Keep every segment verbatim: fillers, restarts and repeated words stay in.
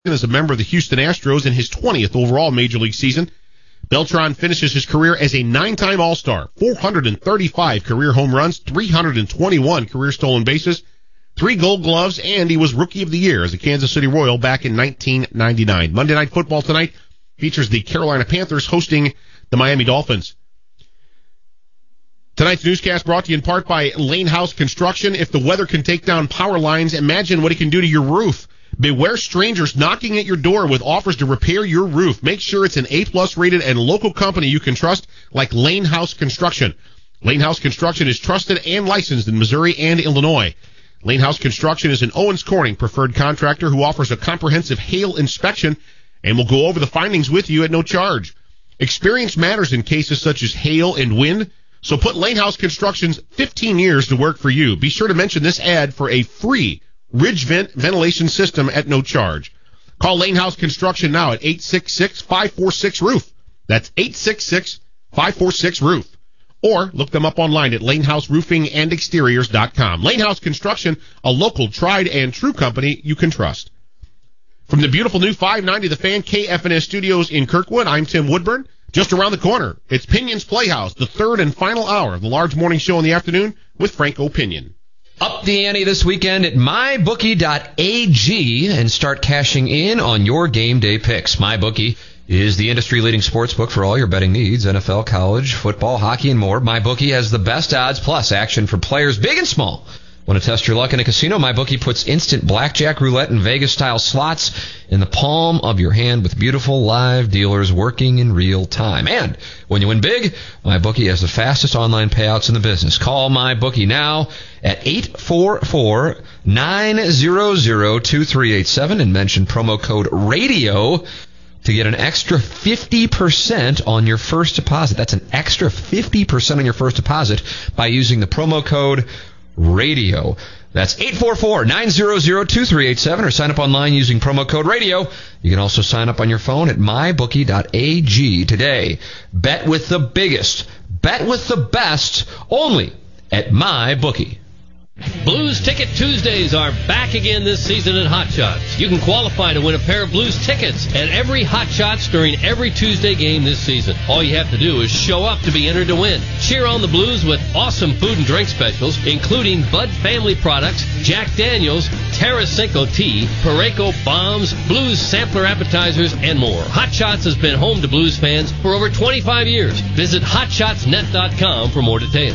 as a member of the Houston Astros in his twentieth overall Major League season. Beltran finishes his career as a nine-time All-Star, four hundred thirty-five career home runs, three hundred twenty-one career stolen bases, three Gold Gloves, and he was Rookie of the Year as a Kansas City Royal back in nineteen ninety-nine. Monday Night Football tonight features the Carolina Panthers hosting the Miami Dolphins. Tonight's newscast brought to you in part by Lane House Construction. If the weather can take down power lines, imagine what it can do to your roof. Beware strangers knocking at your door with offers to repair your roof. Make sure it's an A-plus rated and local company you can trust, like Lane House Construction. Lane House Construction is trusted and licensed in Missouri and Illinois. Lane House Construction is an Owens Corning preferred contractor who offers a comprehensive hail inspection and will go over the findings with you at no charge. Experience matters in cases such as hail and wind, so put Lane House Construction's fifteen years to work for you. Be sure to mention this ad for a free Ridge Vent ventilation system at no charge. Call Lane House Construction now at eight six six, five four six, roof. That's eight six six, five four six, roof. Or look them up online at lane house roofing and exteriors dot com. Lane House Construction, a local tried and true company you can trust. From the beautiful new five ninety The Fan K F N S studios in Kirkwood, I'm Tim Woodburn. Just around the corner, it's Pinion's Playhouse, the third and final hour of the large morning show in the afternoon with Franco Pinion. Up the ante this weekend at my bookie dot a g and start cashing in on your game day picks. MyBookie is the industry-leading sports book for all your betting needs, N F L, college, football, hockey, and more. MyBookie has the best odds plus action for players big and small. Want to test your luck in a casino? MyBookie puts instant blackjack, roulette, and Vegas-style slots in the palm of your hand with beautiful live dealers working in real time. And when you win big, MyBookie has the fastest online payouts in the business. Call MyBookie now at eight four four, nine hundred, two three eight seven and mention promo code RADIO to get an extra fifty percent on your first deposit. That's an extra fifty percent on your first deposit by using the promo code Radio. That's eight four four, nine hundred, two three eight seven or sign up online using promo code Radio. You can also sign up on your phone at my bookie dot a g today. Bet with the biggest, bet with the best, only at MyBookie. Blues Ticket Tuesdays are back again this season at Hot Shots. You can qualify to win a pair of Blues tickets at every Hot Shots during every Tuesday game this season. All you have to do is show up to be entered to win. Cheer on the Blues with awesome food and drink specials, including Bud Family products, Jack Daniels, Terra Cinco Tea, Pareco Bombs, Blues sampler appetizers, and more. Hot Shots has been home to Blues fans for over twenty-five years. Visit hot shots net dot com for more details.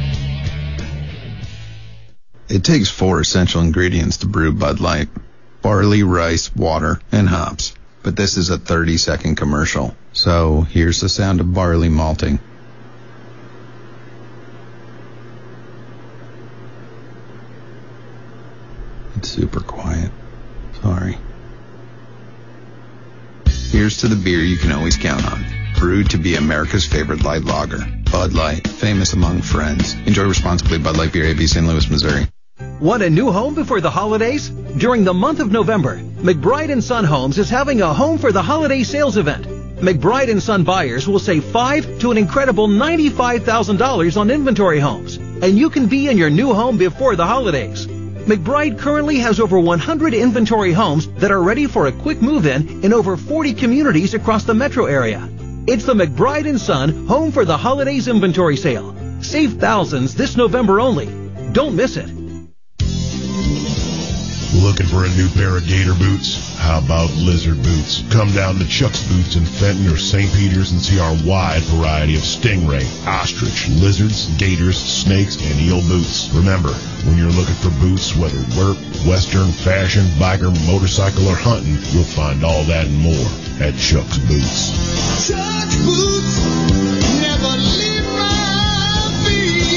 It takes four essential ingredients to brew Bud Light: barley, rice, water, and hops. But this is a thirty-second commercial, so here's the sound of barley malting. It's super quiet. Sorry. Here's to the beer you can always count on. Brewed to be America's favorite light lager. Bud Light, famous among friends. Enjoy responsibly. Bud Light Beer, A B, Saint Louis, Missouri. Want a new home before the holidays? During the month of November, McBride and Son Homes is having a Home for the Holiday sales event. McBride and Son buyers will save five thousand dollars to an incredible ninety-five thousand dollars on inventory homes, and you can be in your new home before the holidays. McBride currently has over one hundred inventory homes that are ready for a quick move-in in over forty communities across the metro area. It's the McBride and Son Home for the Holidays inventory sale. Save thousands this November only. Don't miss it. Looking for a new pair of gator boots? How about lizard boots? Come down to Chuck's Boots in Fenton or Saint Peter's and see our wide variety of stingray, ostrich, lizards, gators, snakes, and eel boots. Remember, when you're looking for boots, whether work, western, fashion, biker, motorcycle, or hunting, you'll find all that and more at Chuck's Boots. Chuck's Boots, never leave my feet.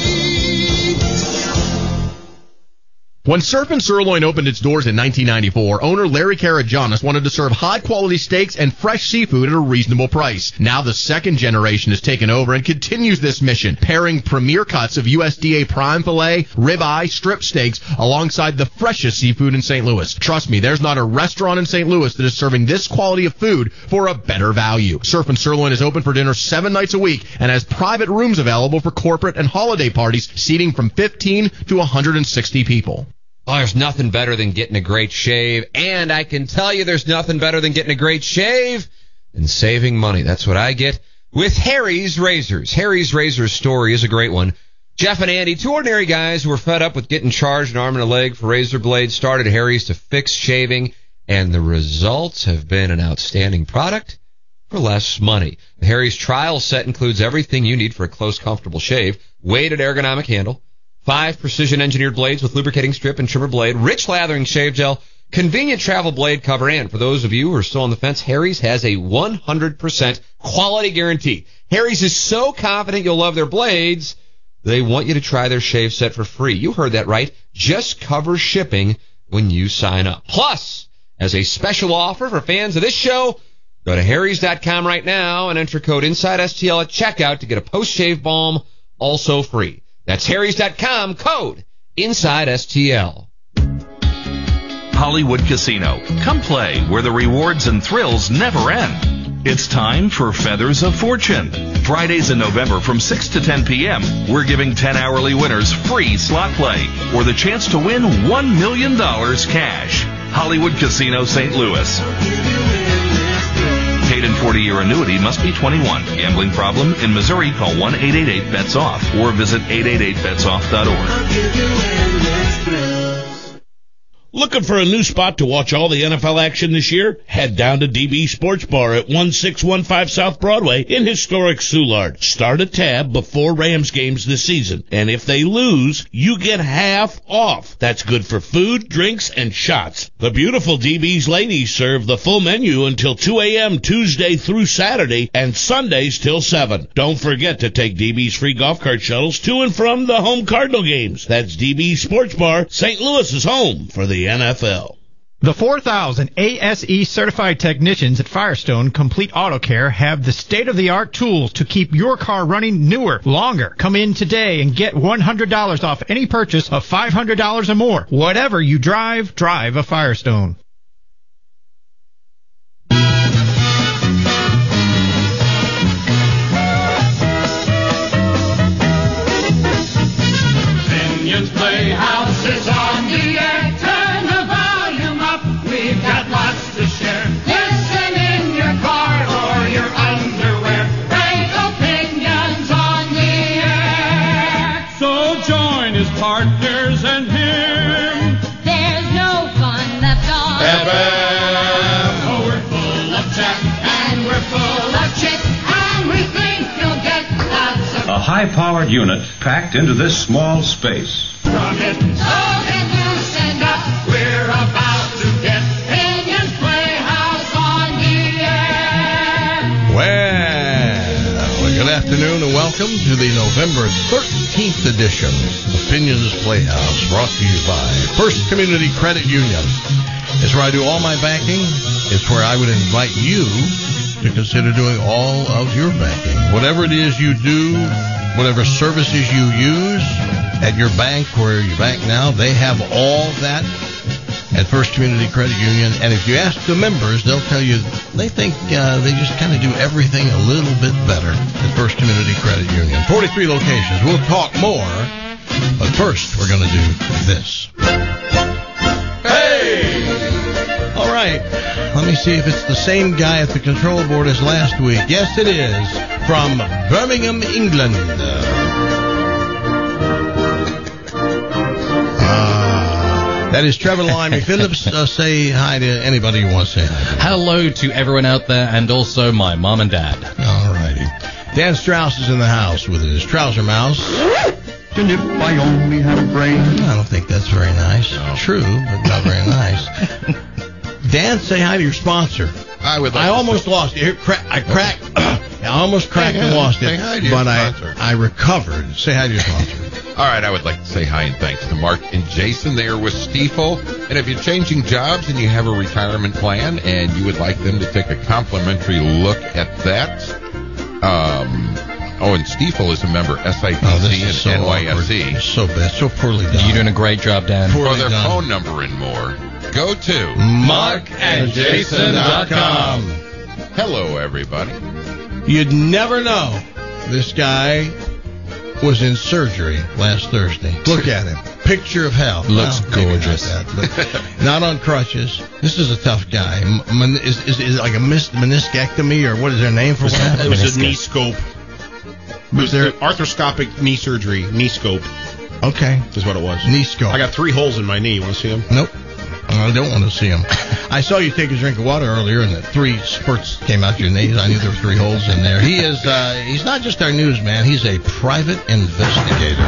When Surf and Sirloin opened its doors in nineteen ninety-four, owner Larry Karajanis wanted to serve high-quality steaks and fresh seafood at a reasonable price. Now the second generation has taken over and continues this mission, pairing premier cuts of U S D A prime filet, ribeye, strip steaks, alongside the freshest seafood in Saint Louis. Trust me, there's not a restaurant in Saint Louis that is serving this quality of food for a better value. Surf and Sirloin is open for dinner seven nights a week and has private rooms available for corporate and holiday parties, seating from fifteen to one hundred sixty people. Oh, there's nothing better than getting a great shave. And I can tell you there's nothing better than getting a great shave and saving money. That's what I get with Harry's Razors. Harry's Razors story is a great one. Jeff and Andy, two ordinary guys who were fed up with getting charged an arm and a leg for razor blades, started Harry's to fix shaving, and the results have been an outstanding product for less money. The Harry's trial set includes everything you need for a close, comfortable shave. Weighted ergonomic handle, five precision-engineered blades with lubricating strip and trimmer blade, rich lathering shave gel, convenient travel blade cover, and for those of you who are still on the fence, Harry's has a one hundred percent quality guarantee. Harry's is so confident you'll love their blades, they want you to try their shave set for free. You heard that right. Just cover shipping when you sign up. Plus, as a special offer for fans of this show, go to harrys dot com right now and enter code InsideSTL at checkout to get a post-shave balm also free. That's harrys dot com, code InsideSTL. Hollywood Casino. Come play where the rewards and thrills never end. It's time for Feathers of Fortune. Fridays in November from six to ten p.m., we're giving ten hourly winners free slot play or the chance to win one million dollars cash. Hollywood Casino, Saint Louis. Paid in forty-year annuity must be twenty-one. Gambling problem? In Missouri, call one eight eight eight bets off or visit eight eight eight bets off dot org. Looking for a new spot to watch all the N F L action this year? Head down to D B Sports Bar at one six one five South Broadway in historic Soulard. Start a tab before Rams games this season, and if they lose, you get half off. That's good for food, drinks, and shots. The beautiful D B's ladies serve the full menu until two a.m. Tuesday through Saturday and Sundays till seven. Don't forget to take D B's free golf cart shuttles to and from the home Cardinal games. That's D B Sports Bar, Saint Louis's home for the N F L. The four thousand A S E certified technicians at Firestone Complete Auto Care have the state-of-the-art tools to keep your car running newer, longer. Come in today and get one hundred dollars off any purchase of five hundred dollars or more. Whatever you drive, drive a Firestone. Opinions Playhouse is on the air. To share. Listen in your car or your underwear. Great opinions on the air. So join his partners and him. There's no fun left on F M. Oh, we're full of chat and we're full of chit and we think you'll get lots of. A high-powered unit packed into this small space. From it, so get loosened up. We're about to get. Well, good afternoon and welcome to the November thirteenth edition of Opinions Playhouse, brought to you by First Community Credit Union. It's where I do all my banking. It's where I would invite you to consider doing all of your banking. Whatever it is you do, whatever services you use at your bank where you bank now, they have all that at First Community Credit Union. And if you ask the members, they'll tell you they think uh, they just kind of do everything a little bit better at First Community Credit Union. forty-three locations. We'll talk more, but first we're going to do this. Hey! All right. Let me see if it's the same guy at the control board as last week. Yes, it is. From Birmingham, England. That is Trevor Limey. Phillips, uh, say hi to anybody you want to say hi to. Hello to everyone out there and also my mom and dad. All righty. Dan Strauss is in the house with his trouser mouse. And if I only had a brain. I don't think that's very nice. No. True, but not very nice. Dan, say hi to your sponsor. I would like I to almost say. lost it. Here, cra- I cracked. I almost cracked Hey, and lost it. say hi to your but I, sponsor. I recovered. Say hi to your sponsor. All right, I would like to say hi and thanks to Mark and Jason there with Stiefel. And if you're changing jobs and you have a retirement plan and you would like them to take a complimentary look at that, um, oh, and Stiefel is a member S I P C Oh, this and is so N Y S E. awkward. It's so bad. So poorly done. You're doing a great job, Dan. For Poorly their done. phone number and more, go to mark and jason dot com. Hello, everybody. You'd never know this guy was in surgery last Thursday. Look at him. Picture of health. Looks well, maybe gorgeous. Not, that, but not on crutches. This is a tough guy. Man, is, is, is it like a mis- meniscectomy, or what is their name for what happened? It was a knee scope. It was there arthroscopic knee surgery, knee scope. Okay. Is what it was. Knee scope. I got three holes in my knee. You want to see them? Nope. I don't want to see him. I saw you take a drink of water earlier, and the three spurts came out your knees. I knew there were three holes in there. He is, uh, he's not just our newsman. He's a private investigator.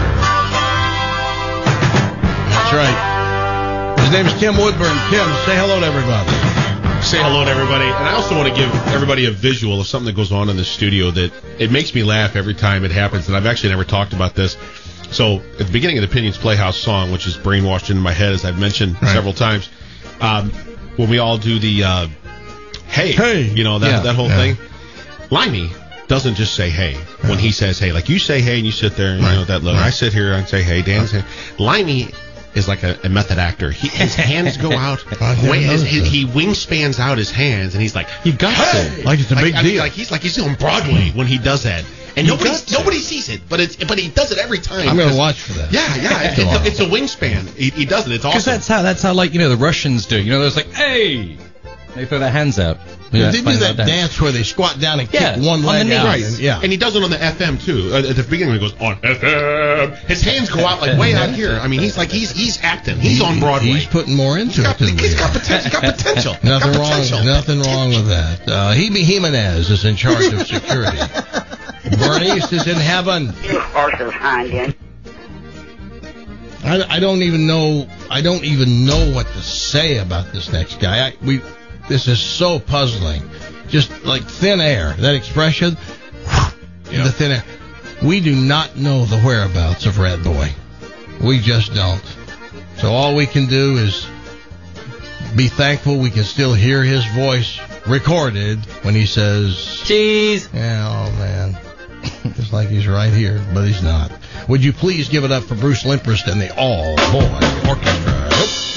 That's right. His name is Tim Woodburn. Tim, say hello to everybody. Say hello to everybody. And I also want to give everybody a visual of something that goes on in the studio that it makes me laugh every time it happens. And I've actually never talked about this. So at the beginning of the Pinions Playhouse song, which is brainwashed into my head, as I've mentioned right. several times, um, when we all do the uh, hey, hey, you know, that, yeah, that whole yeah. thing, Limey doesn't just say hey yeah. when he says hey. Like you say hey and you sit there and right. you know that look. Right. I sit here and say hey, Dan's hey. Limey is like a, a method actor. He, his hands go out. way, his, his, he wingspans out his hands and he's like, you got hey! to. Like it's a big like, deal. I mean, like he's like he's on Broadway when he does that. And nobody nobody sees it, but it's but he does it every time. I'm going to watch for that. Yeah, yeah, it's, it's, a, it's a wingspan. He, he does it. It's awesome. Because that's how that's how like you know the Russians do. You know, there's like hey, they throw their hands out. Yeah, they do that dance. dance where they squat down and yeah, kick one leg out. Right. And, yeah, and he does it on the F M too. Uh, at the beginning, he goes on F M. His hands go out like way out here. I mean, he's like he's he's acting. He's he, on Broadway. He's putting more into he's got, it. He's got, potential, he's got potential. Nothing got wrong. potential. Nothing wrong with that. Uh, Hebe Jimenez is in charge of security. Bernice is in heaven. You horses behind I, I don't even know. I don't even know what to say about this next guy. I, we. This is so puzzling. Just like thin air. That expression. Yeah. The thin air. We do not know the whereabouts of Red Boy. We just don't. So all we can do is be thankful we can still hear his voice recorded when he says cheese. Yeah, oh man. It's like he's right here, but he's not. Would you please give it up for Bruce Limprest and the All Boy Orchestra? Oops.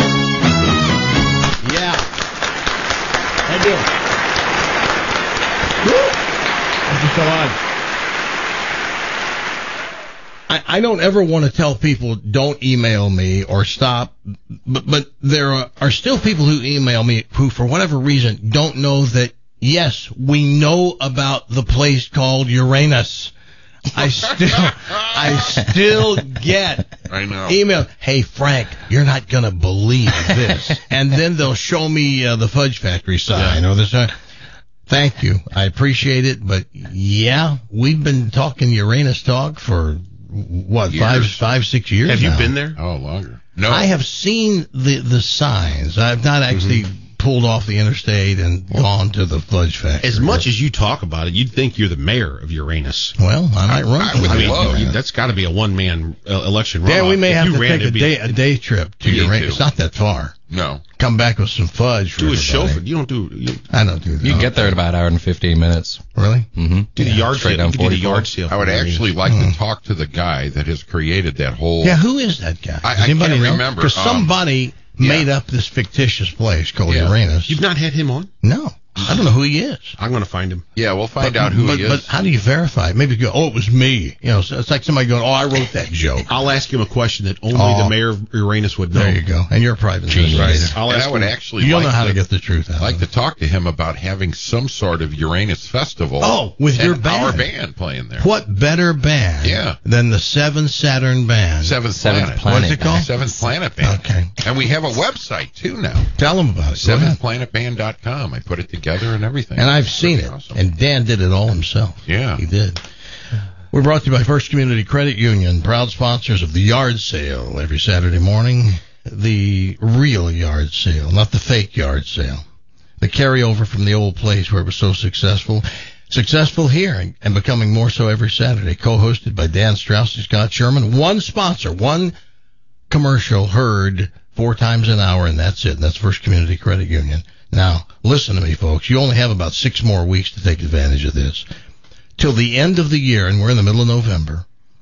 Yeah. I do. Thank you so much. I, I don't ever want to tell people don't email me or stop, but, but there are, are still people who email me who, for whatever reason, don't know that, yes, we know about the place called Uranus. I still, I still get I know. email. Hey, Frank, you're not going to believe this. And then they'll show me uh, the Fudge Factory sign yeah. or this. Uh, thank you. I appreciate it. But yeah, we've been talking Uranus talk for what, years. five, five, six years Have now. you been there? Oh, longer. No. I have seen the, the signs. I've not actually mm-hmm. pulled off the interstate and gone to the Fudge Factory. As much as you talk about it, you'd think you're the mayor of Uranus. Well, I might run. I, for I I mean, love you, that's got to be a one-man uh, election runoff. Yeah, we may if have you to ran, take a be, day a day trip to Me Uranus. too. It's not that far. No. Come back with some fudge. For do a everybody. chauffeur. You don't do. You, I don't do that. You can get there in about an hour and fifteen minutes. Really? Mm-hmm. do the yard Straight sale. down You do the forty-four. yard sale. I would actually like Mm. to talk to the guy that has created that whole. Yeah, who is that guy? I- Does I anybody can't know? remember. Because Um, somebody yeah. made up this fictitious place called Yeah. Uranus. You've not had him on? No. I don't know who he is. I'm going to find him. Yeah, we'll find but, out who but, he is. But how do you verify it? Maybe you go, oh, it was me. You know, so it's like somebody going, oh, I wrote that joke. I'll ask him a question that only Oh. the mayor of Uranus would know. There you go. And you're a private Genius. investigator. I'll and ask I would him. actually You don't like know how to to get the truth out I'd like of to it. talk to him about having some sort of Uranus festival. Oh, with and your band. our band playing there. What better band Yeah. than the Seven Saturn Band? Seventh, Seventh Planet. Planet. What's it called? Seventh Planet Band. Okay. And we have a website too now. Tell them about it. Go seventh ahead. planet band dot com. I put it together and everything. And I've seen Pretty it. awesome. And Dan did it all himself. Yeah. He did. We're brought to you by First Community Credit Union, proud sponsors of the yard sale every Saturday morning. The real yard sale, not the fake yard sale. The carryover from the old place where it was so successful. Successful here and becoming more so every Saturday. Co-hosted by Dan Strauss and Scott Sherman. One sponsor, one commercial heard four times an hour, and that's it. And that's First Community Credit Union. Now, listen to me, folks. You only have about six more weeks to take advantage of this. Till the end of the year, and we're in the middle of November,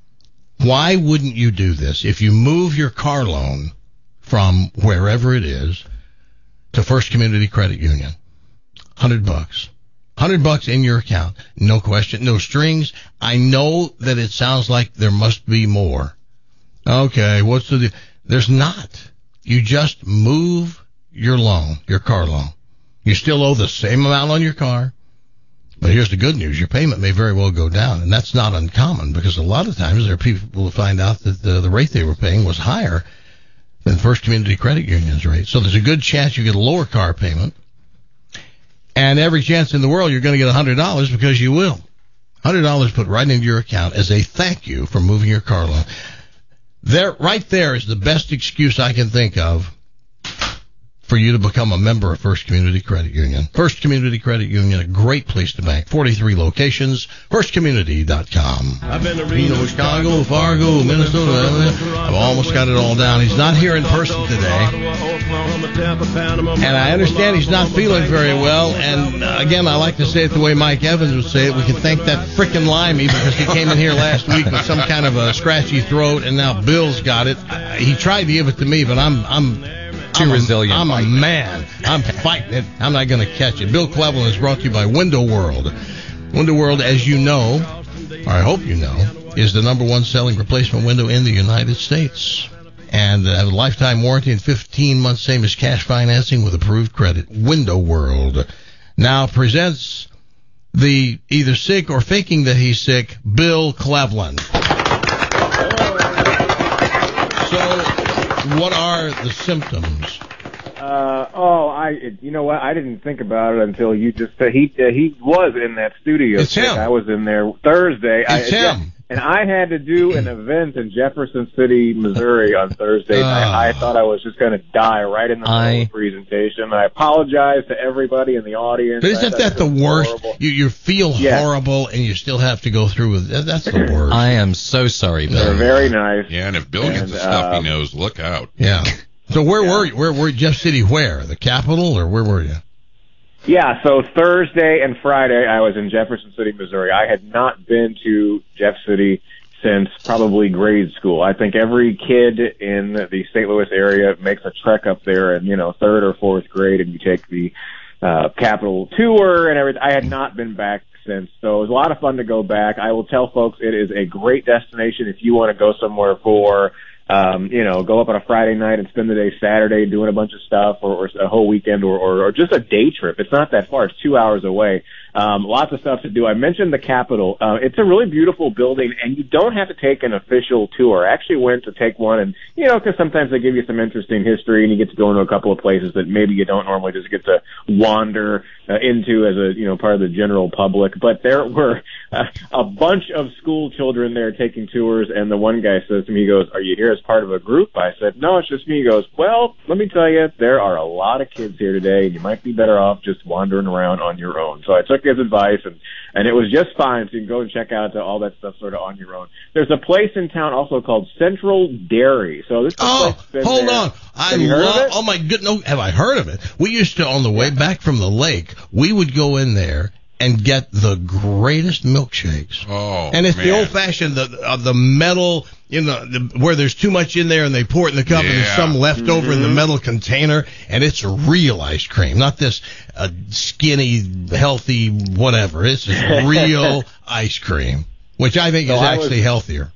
why wouldn't you do this? If you move your car loan from wherever it is to First Community Credit Union, one hundred bucks, Hundred bucks in your account. No question. No strings. I know that it sounds like there must be more. Okay, what's the deal? There's not. You just move your loan, your car loan. You still owe the same amount on your car. But here's the good news. Your payment may very well go down, and that's not uncommon because a lot of times there are people who find out that the, the rate they were paying was higher than First Community Credit Union's rate. So there's a good chance you get a lower car payment, and every chance in the world you're going to get one hundred dollars because you will. one hundred dollars put right into your account as a thank you for moving your car loan. There, right there is the best excuse I can think of for you to become a member of First Community Credit Union. First Community Credit Union, a great place to bank. forty-three locations, first community dot com. I've been to Reno, Chicago, Fargo, Minnesota. I've almost got it all down. He's not here in person today. And I understand he's not feeling very well. And uh, again, I like to say it the way Mike Evans would say it. We can thank that frickin' Limey because he came in here last week with some kind of a scratchy throat, and now Bill's got it. I, he tried to give it to me, but I'm... I'm Too I'm resilient. A, I'm a man. I'm fighting it. I'm not going to catch it. Bill Cleveland is brought to you by Window World. Window World, as you know, or I hope you know, is the number one selling replacement window in the United States. And uh, have a lifetime warranty and fifteen months, same as cash financing with approved credit. Window World now presents the either sick or faking that he's sick, Bill Cleveland. So... what are the symptoms? Uh, oh, I, you know what? I didn't think about it until you just said he, uh, he was in that studio. It's him. I was in there Thursday. It's I, him. And I had to do an event in Jefferson City, Missouri on Thursday Uh, night. I thought I was just going to die right in the middle I- of the presentation. I apologize to everybody in the audience. But isn't I- that the was worst? horrible. You you feel Yeah. horrible and you still have to go through with that. That's the worst. I am so sorry, They're Bill. very nice. Yeah, and if Bill gets And, the stuffy um, nose, look out. Yeah. So where were you? Where were you? Jeff City? Where? The Capitol, or where were you? Yeah, so Thursday and Friday I was in Jefferson City, Missouri. I had not been to Jeff City since probably grade school. I think every kid in the Saint Louis area makes a trek up there in, you know, third or fourth grade, and you take the uh, Capitol tour and everything. I had not been back since, so it was a lot of fun to go back. I will tell folks it is a great destination if you want to go somewhere for, um, you know, go up on a Friday night and spend the day Saturday doing a bunch of stuff, or, or a whole weekend, or, or, or just a day trip. It's not that far. It's two hours away. Um, lots of stuff to do. I mentioned the Capitol. Uh, it's a really beautiful building, and you don't have to take an official tour. I actually went to take one, and, you know, because sometimes they give you some interesting history, and you get to go into a couple of places that maybe you don't normally just get to wander uh, into as a, you know, part of the general public. But there were uh, a bunch of school children there taking tours, and the one guy says to me, he goes, "Are you here as part of a group?" I said, "No, it's just me." He goes, "Well, let me tell you, there are a lot of kids here today, and you might be better off just wandering around on your own." So I took his advice, and, and it was just fine. So you can go and check out uh, all that stuff sort of on your own. There's a place in town also called Central Dairy. So this is a Oh, place that's been hold there. on. I Have you heard of love, it? oh my goodness, no, have I heard of it? We used to, on the way back from the lake, we would go in there and get the greatest milkshakes. Oh, And it's the man. old-fashioned, the, uh, the metal, you know, the, where there's too much in there and they pour it in the cup and there's Yeah. some left over in the Mm-hmm. metal container, and it's a real ice cream, not this uh, skinny, healthy, whatever. It's just real ice cream, which I think So is I was- actually healthier.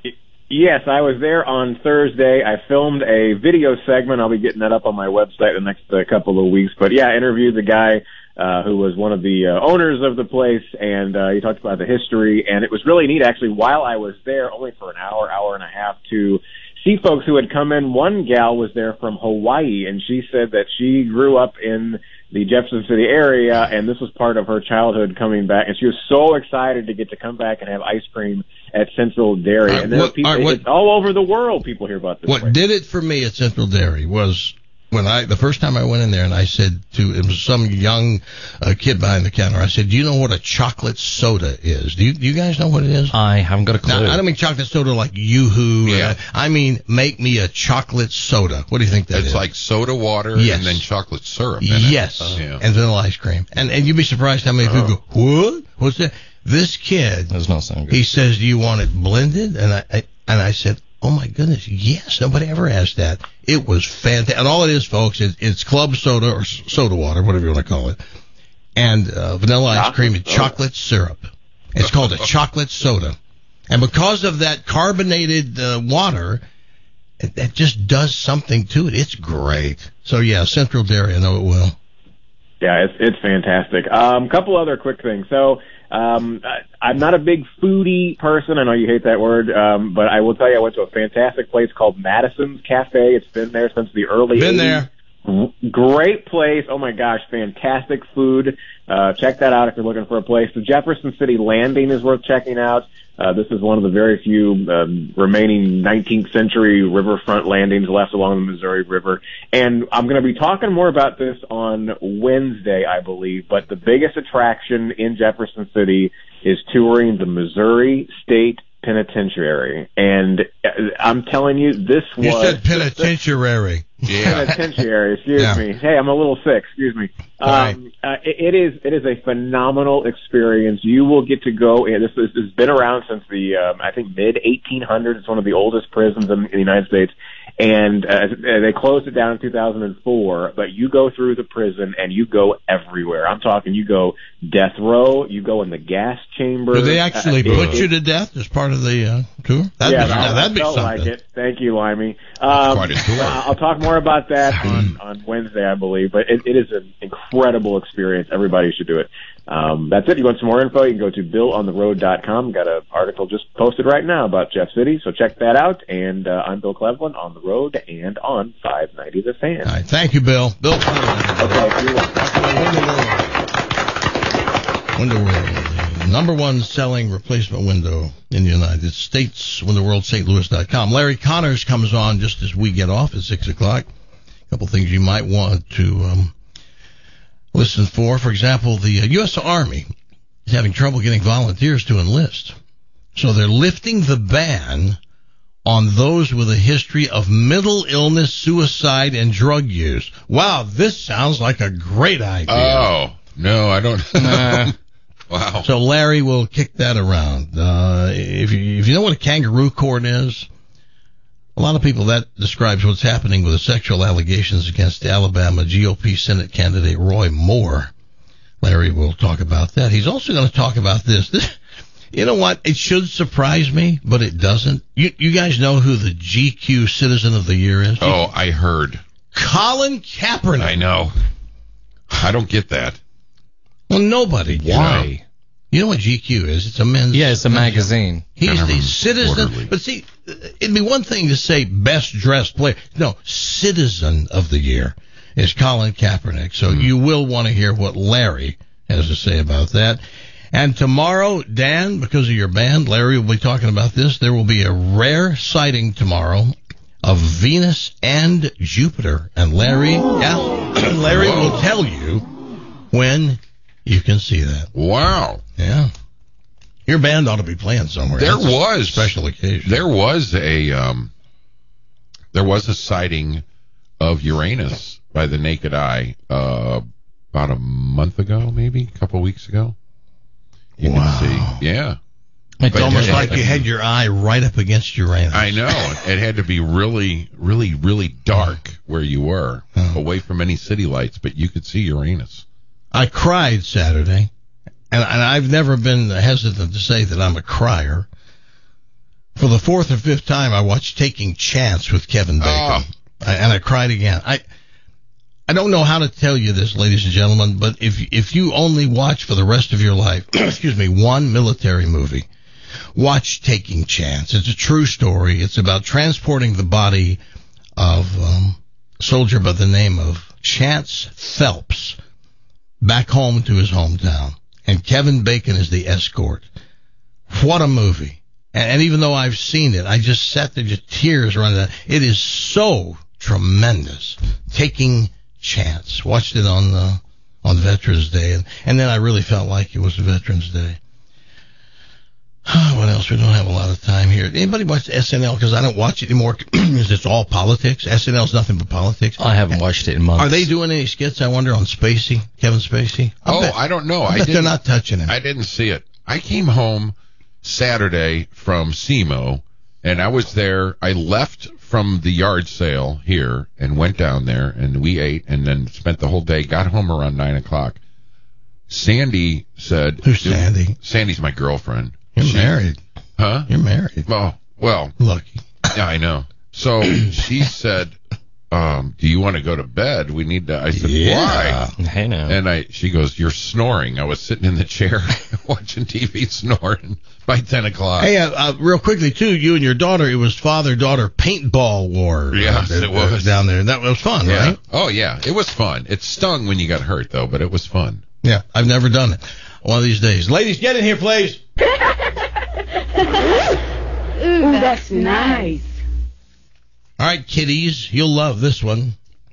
Yes, I was there on Thursday. I filmed a video segment. I'll be getting that up on my website the next uh, couple of weeks. But yeah, I interviewed the guy uh, who was one of the uh, owners of the place, and uh, he talked about the history. And it was really neat, actually, while I was there, only for an hour, hour and a half, to see folks who had come in. One gal was there from Hawaii, and she said that she grew up in the Jefferson City area, and this was part of her childhood coming back. And she was so excited to get to come back and have ice cream at Central Dairy. All right, and there what- are people, all right, what- it's all over the world, people hear about this What place. did it for me at Central Dairy was when I the first time I went in there and I said to it was some young uh, kid behind the counter. I said, "Do you know what a chocolate soda is? Do you, do you guys know what it is?" I haven't got a clue. Now, I don't mean chocolate soda like Yoo-Hoo. Yeah. Uh, I mean make me a chocolate soda. What do you think that is? It's like soda water Yes. and then chocolate syrup in it. Yes, Yeah. and vanilla ice cream. And and you'd be surprised how many people go, "What? What's that?" This kid, Does not sound good. he says, "Do you want it blended?" And I, I and I said, "Oh my goodness, yes! Nobody ever asked that." It was fantastic. And all it is, folks, is it's club soda or s- soda water, whatever you want to call it. and uh, vanilla ice cream and chocolate syrup. It's called a chocolate soda. And because of that carbonated uh, water, it, it just does something to it. It's great. So, yeah, Central Dairy, I know it will. Yeah, it's it's fantastic. A um, couple other quick things. So um, I, I'm not a big foodie person. I know you hate that word, um, but I will tell you I went to a fantastic place called Madison's Cafe. It's been there since the early Been eighties. there. Great place. Oh, my gosh, fantastic food. Uh, check that out if you're looking for a place. The Jefferson City Landing is worth checking out. Uh, this is one of the very few um, remaining nineteenth century riverfront landings left along the Missouri River. And I'm going to be talking more about this on Wednesday, I believe. But the biggest attraction in Jefferson City is touring the Missouri State Penitentiary. And I'm telling you, this was... You said penitentiary. Yeah. Penitentiary, excuse Yeah. me. Hey, I'm a little sick, excuse me. Um, uh, it, it is it is a phenomenal experience. You will get to go in. This, this has been around since the, um, I think, mid eighteen hundreds. It's one of the oldest prisons in, in the United States. And uh, they closed it down in two thousand four, but you go through the prison and you go everywhere. I'm talking you go death row, you go in the gas chamber. Do they actually uh, put it, you to death as part of the uh, tour? That'd yeah, be, that, that'd be felt something. like it. Thank you, Limey. Um, Quite a tour. I'll talk more about that on, on Wednesday, I believe, but it, it is an incredible experience. Everybody should do it. Um, that's it. You want some more info, you can go to bill on the road dot com. Got an article just posted right now about Jeff City, so check that out. And uh, I'm Bill Cleveland on the road and on five ninety The Fan. All right, thank you, Bill. Bill Cleveland. Okay, you're welcome. Window World, the number one selling replacement window in the United States, window world st louis dot com. Larry Connors comes on just as we get off at six o'clock. A couple things you might want to um, listen for. For example, the uh, U S Army is having trouble getting volunteers to enlist. So they're lifting the ban on those with a history of mental illness, suicide, and drug use. Wow, this sounds like a great idea. Oh, no, I don't know. Wow. So Larry will kick that around. Uh, if you, if you know what a kangaroo court is, a lot of people, that describes what's happening with the sexual allegations against the Alabama G O P Senate candidate Roy Moore. Larry will talk about that. He's also going to talk about this. This, you know what? It should surprise me, but it doesn't. You, you guys know who the G Q Citizen of the Year is? Oh, I heard. Colin Kaepernick. I know. I don't get that. Well, nobody. Why? You know what G Q is? It's a men's... Yeah, it's a magazine. He's the citizen... But see, it'd be one thing to say best dressed player. No, Citizen of the Year is Colin Kaepernick. So mm. you will want to hear what Larry has to say about that. And tomorrow, Dan, because of your band, Larry will be talking about this. There will be a rare sighting tomorrow of Venus and Jupiter. And Larry, yeah, Larry will tell you when you can see that. Wow. Yeah. Your band ought to be playing somewhere. There That's was a special occasion. There was a um, there was a sighting of Uranus by the naked eye uh, about a month ago, maybe a couple weeks ago. You wow. can see, yeah. It's but almost it, like it, you had your eye right up against Uranus. I know. It had to be really, really, really dark where you were, oh. away from any city lights, but you could see Uranus. I cried Saturday, and, and I've never been hesitant to say that I'm a crier. For the fourth or fifth time, I watched Taking Chance with Kevin Bacon, oh. I, and I cried again. I I don't know how to tell you this, ladies and gentlemen, but if if you only watch for the rest of your life, excuse me, one military movie, watch Taking Chance. It's a true story. It's about transporting the body of um, a soldier by the name of Chance Phelps back home to his hometown. And Kevin Bacon is the escort. What a movie. And, and even though I've seen it, I just sat there, just tears running down. It is so tremendous. Taking Chance. Watched it on uh, on Veterans Day. And, and then I really felt like it was Veterans Day. What else? We don't have a lot of time here. Anybody watch S N L? Because I don't watch it anymore because it's all politics. S N L's nothing but politics. I haven't watched it in months. Are they doing any skits, I wonder, on Spacey, Kevin Spacey? I oh, bet, I don't know. I, I bet they're not touching him. I didn't see it. I came home Saturday from S E M O, and I was there. I left from the yard sale here and went down there, and we ate and then spent the whole day, got home around nine o'clock. Sandy said... Who's Sandy? Sandy's my girlfriend. You're she, married. Huh? You're married. Oh, well. Lucky. Yeah, I know. So she said, um, do you want to go to bed? We need to... I said, Yeah. why? Hey, now. And I, she goes, you're snoring. I was sitting in the chair watching T V snoring by ten o'clock. Hey, uh, uh, real quickly, too, you and your daughter, it was father-daughter paintball war. Yes, uh, it was. Down there. That was fun, Yeah. right? Oh, yeah. It was fun. It stung when you got hurt, though, but it was fun. Yeah, I've never done it. One of these days. Ladies, get in here, please. Ooh, that's nice. All right, kiddies, you'll love this one.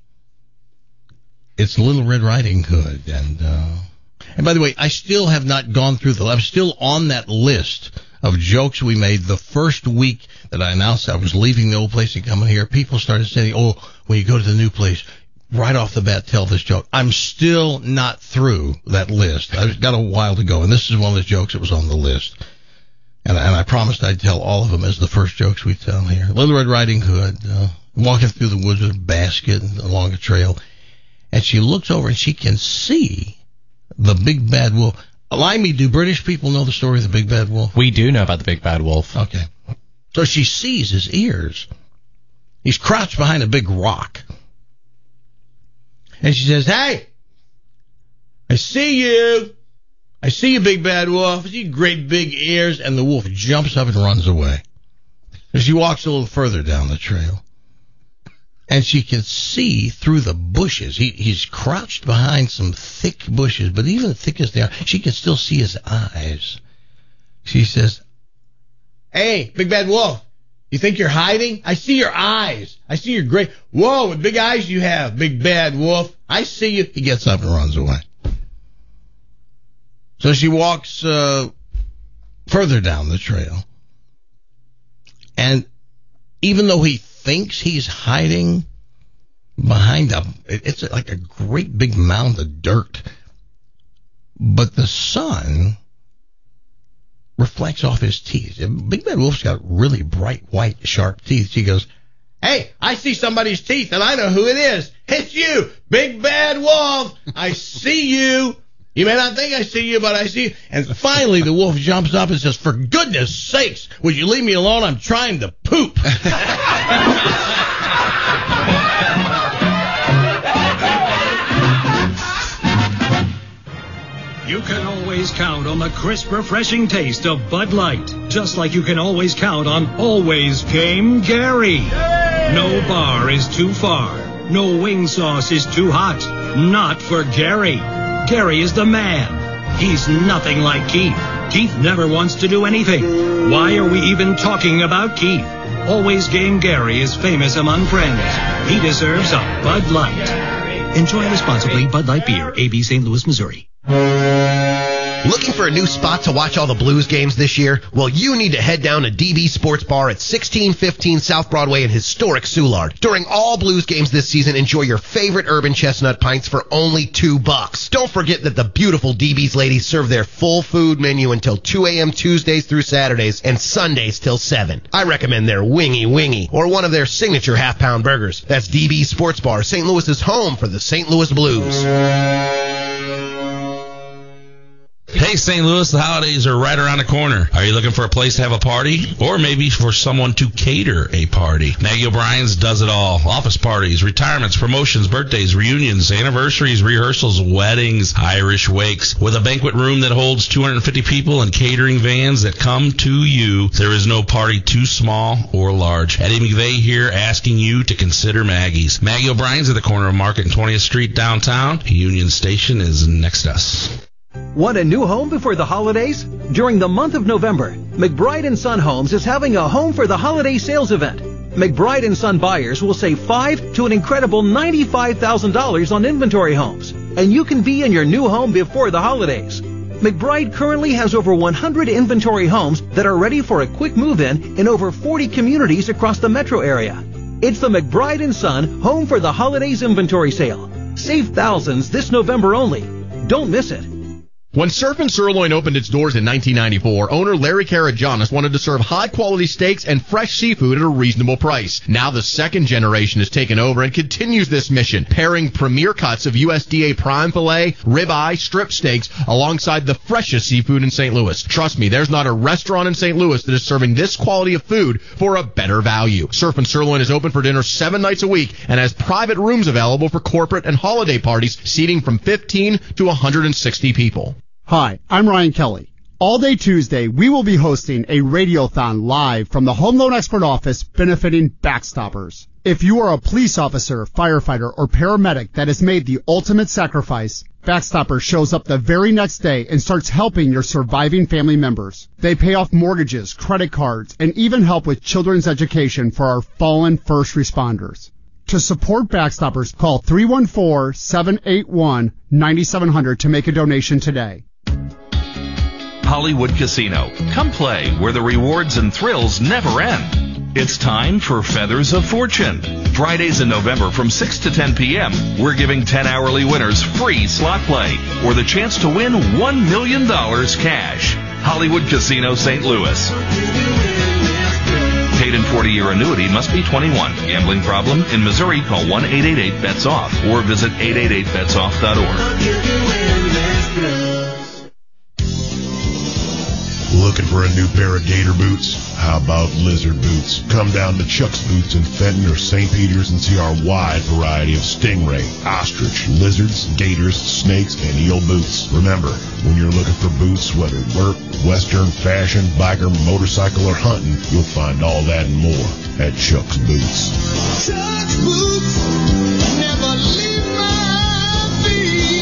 It's Little Red Riding Hood, and uh, and by the way, I still have not gone through the. I'm still on that list of jokes we made the first week that I announced I was leaving the old place and coming here. People started saying, "Oh, when you go to the new place, right off the bat, tell this joke." I'm still not through that list. I've got a while to go, and this is one of the jokes that was on the list. And, and I promised I'd tell all of them as the first jokes we tell here. Little Red Riding Hood, uh, walking through the woods with a basket along a trail, and she looks over and she can see the big bad wolf. Limey, do British people know the story of the big bad wolf? We do know about the big bad wolf. Okay. So she sees his ears. He's crouched behind a big rock. And she says, "Hey, I see you. I see you, big bad wolf. I see your great big ears." And the wolf jumps up and runs away. And she walks a little further down the trail. And she can see through the bushes. He, he's crouched behind some thick bushes, but even thick as they are, she can still see his eyes. She says, "Hey, big bad wolf, you think you're hiding? I see your eyes. I see your great... Whoa, what big eyes you have, big bad wolf. I see you." He gets up and runs away. So she walks uh, further down the trail. And even though he thinks he's hiding behind a... It's like a great big mound of dirt. But the sun reflects off his teeth. Big Bad Wolf's got really bright, white, sharp teeth. She goes, "Hey, I see somebody's teeth, and I know who it is. It's you, Big Bad Wolf. I see you. You may not think I see you, but I see you." And finally, the wolf jumps up and says, "For goodness sakes, would you leave me alone? I'm trying to poop." You can always count on the crisp, refreshing taste of Bud Light, just like you can always count on Always Game Gary. No bar is too far. No wing sauce is too hot. Not for Gary. Gary is the man. He's nothing like Keith. Keith never wants to do anything. Why are we even talking about Keith? Always Game Gary is famous among friends. He deserves a Bud Light. Enjoy responsibly. Bud Light Beer, A B Saint Louis, Missouri. Looking for a new spot to watch all the Blues games this year? Well, you need to head down to D B Sports Bar at sixteen fifteen South Broadway in historic Soulard. During all Blues games this season, enjoy your favorite Urban Chestnut pints for only two bucks. Don't forget that the beautiful D B's ladies serve their full food menu until two a.m. Tuesdays through Saturdays and Sundays till seven. I recommend their Wingy Wingy or one of their signature half-pound burgers. That's D B Sports Bar, Saint Louis's home for the Saint Louis Blues. Hey, Saint Louis, the holidays are right around the corner. Are you looking for a place to have a party? Or maybe for someone to cater a party? Maggie O'Brien's does it all. Office parties, retirements, promotions, birthdays, reunions, anniversaries, rehearsals, weddings, Irish wakes. With a banquet room that holds two hundred fifty people and catering vans that come to you, there is no party too small or large. Eddie McVeigh here asking you to consider Maggie's. Maggie O'Brien's at the corner of Market and twentieth Street downtown. Union Station is next to us. Want a new home before the holidays? During the month of November, McBride and Son Homes is having a home for the holiday sales event. McBride and Son buyers will save five to an incredible ninety-five thousand dollars on inventory homes, and you can be in your new home before the holidays. McBride currently has over one hundred inventory homes that are ready for a quick move-in in over forty communities across the metro area. It's the McBride and Son Home for the Holidays inventory sale. Save thousands this November only. Don't miss it. When Surf and Sirloin opened its doors in nineteen ninety-four, owner Larry Karajanis wanted to serve high-quality steaks and fresh seafood at a reasonable price. Now the second generation has taken over and continues this mission, pairing premier cuts of U S D A prime filet, ribeye, strip steaks, alongside the freshest seafood in Saint Louis. Trust me, there's not a restaurant in Saint Louis that is serving this quality of food for a better value. Surf and Sirloin is open for dinner seven nights a week and has private rooms available for corporate and holiday parties, seating from fifteen to one hundred sixty people. Hi, I'm Ryan Kelly. All day Tuesday, we will be hosting a radiothon live from the Home Loan Expert office benefiting Backstoppers. If you are a police officer, firefighter, or paramedic that has made the ultimate sacrifice, Backstoppers shows up the very next day and starts helping your surviving family members. They pay off mortgages, credit cards, and even help with children's education for our fallen first responders. To support Backstoppers, call three one four, seven eight one, nine seven zero zero to make a donation today. Hollywood Casino. Come play where the rewards and thrills never end. It's time for Feathers of Fortune. Fridays in November from six to ten p.m., we're giving ten hourly winners free slot play or the chance to win one million dollars cash. Hollywood Casino, Saint Louis. Paid in forty-year annuity, must be twenty-one. Gambling problem? In Missouri, call one eight eight eight bets off or visit eight eight eight bets off dot org. Looking for a new pair of gator boots? How about lizard boots? Come down to Chuck's Boots in Fenton or Saint Peter's and see our wide variety of stingray, ostrich, lizards, gators, snakes, and eel boots. Remember, when you're looking for boots, whether work, western, fashion, biker, motorcycle, or hunting, you'll find all that and more at Chuck's Boots. Chuck's Boots never leave my feet.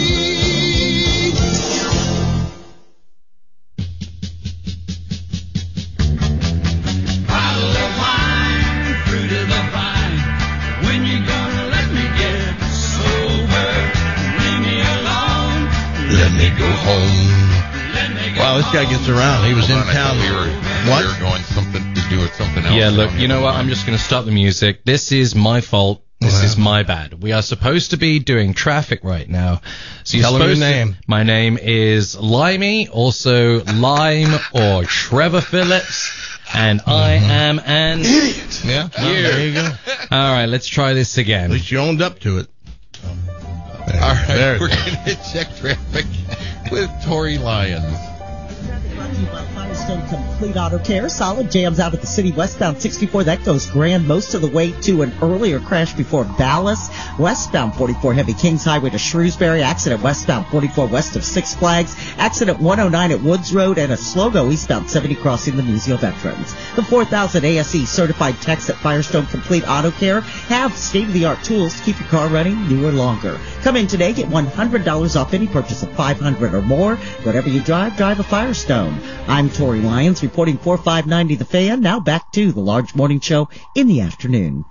Let me go home. Wow, this guy gets around. He was Hold in on, town. I thought we were, What? we were going something to do with something else. Yeah, look, Don't you know what? mind. I'm just going to stop the music. This is my fault. This Wow. is my bad. We are supposed to be doing traffic right now. So you're Tell him your supposed to- name. My name is Limey, also Lime or Trevor Phillips, and I am an idiot. Yeah, well, there you go. All right, let's try this again. At least you owned up to it. There, All right, there it we're is. going to check traffic with Tori Lyons. Firestone Complete Auto Care. Solid jams out at the city westbound sixty-four. That goes grand most of the way to an earlier crash before Dallas. Westbound forty-four heavy Kings Highway to Shrewsbury. Accident westbound forty-four west of Six Flags. Accident one oh nine at Woods Road and a slow go eastbound seventy crossing the Museo Veterans. The four thousand A S E certified techs at Firestone Complete Auto Care have state-of-the-art tools to keep your car running newer longer. Come in today, get one hundred dollars off any purchase of five hundred dollars or more. Whatever you drive, drive a Firestone. I'm Tori Lyons reporting for five ninety The Fan. Now back to the large morning show in the afternoon.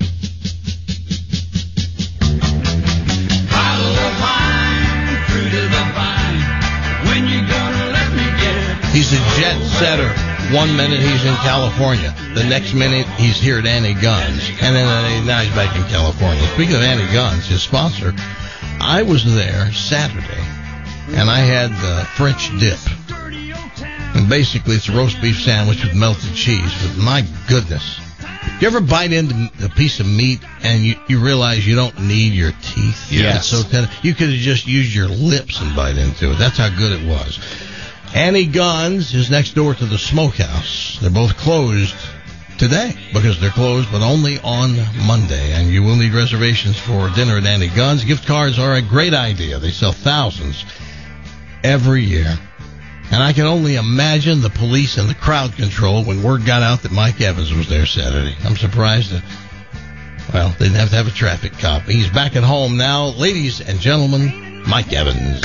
He's a jet setter. One minute he's in California. The next minute he's here at Annie Guns. And then uh, now he's back in California. Speaking of Annie Guns, his sponsor, I was there Saturday, and I had the French dip. And basically it's a roast beef sandwich with melted cheese. But my goodness. You ever bite into a piece of meat and you, you realize you don't need your teeth? Yes. It's so tender. You could have just used your lips and bite into it. That's how good it was. Annie Guns is next door to the Smokehouse. They're both closed today because they're closed, but only on Monday. And you will need reservations for dinner at Annie Guns. Gift cards are a great idea. They sell thousands every year. And I can only imagine the police and the crowd control when word got out that Mike Evans was there Saturday. I'm surprised that, well, they didn't have to have a traffic cop. He's back at home now. Ladies and gentlemen, Mike Evans.